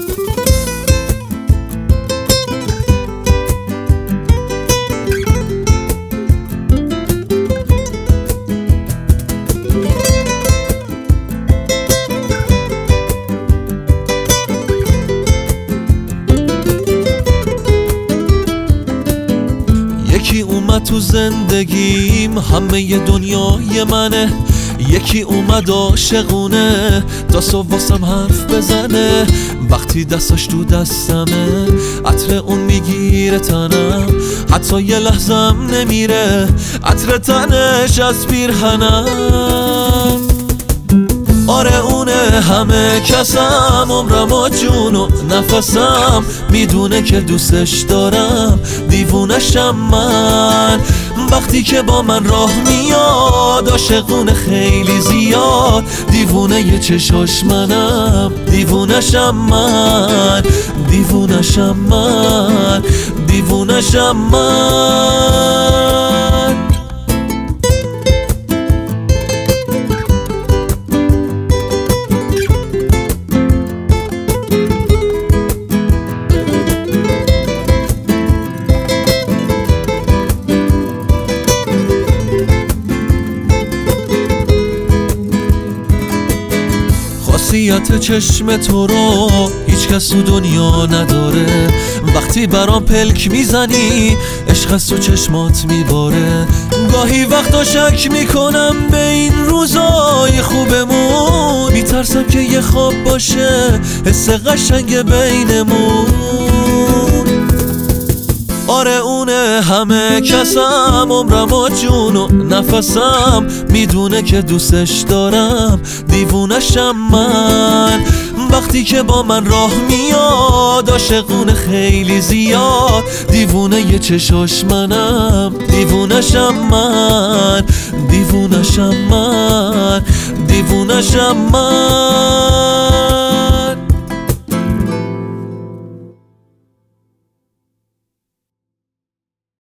یکی اومد تو زندگیم همه دنیای منه، یکی اومد عاشقونه تا واسم حرف بزنه. وقتی دستاش تو دستمه عطر اون میگیره تنم، حتی یه لحظم نمیره عطر تنش از پیرهنم. آره اونه همه کسم، عمرم و جون و نفسم، میدونه که دوستش دارم، دیوونشم من. وقتی که با من راه میاد عاشقونه خیلی زیاد، دیوونه یه چشاش منم، دیوونشم من، دیوونشم من، دیوونشم من. خاصیت چشم تو رو هیچ کس تو دنیا نداره، وقتی برام پلک میزنی عشق از تو چشمات میباره. گاهی وقتا شک میکنم به این روزای خوبمون، میترسم که یه خواب باشه حس قشنگ بینمون. آره اونه همه کسم، عمرم و جون و نفسم، میدونه که دوستش دارم، دیوونشم من. وقتی که با من راه میاد عاشقونه خیلی زیاد، دیوونه یه چشاش منم، دیوونشم من، دیوونشم من، دیوونشم من.